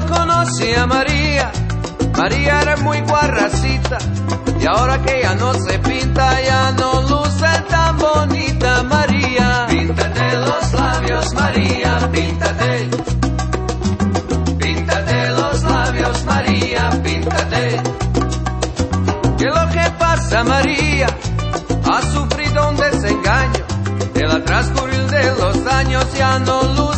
conocí a María, María era muy guarracita, y ahora que ya no se pinta, ya no luce tan bonita. María, píntate los labios, María, píntate. Píntate los labios, María, píntate. ¿Qué es lo que pasa, María? Ha sufrido un desengaño, el transcurrir de los años ya no luce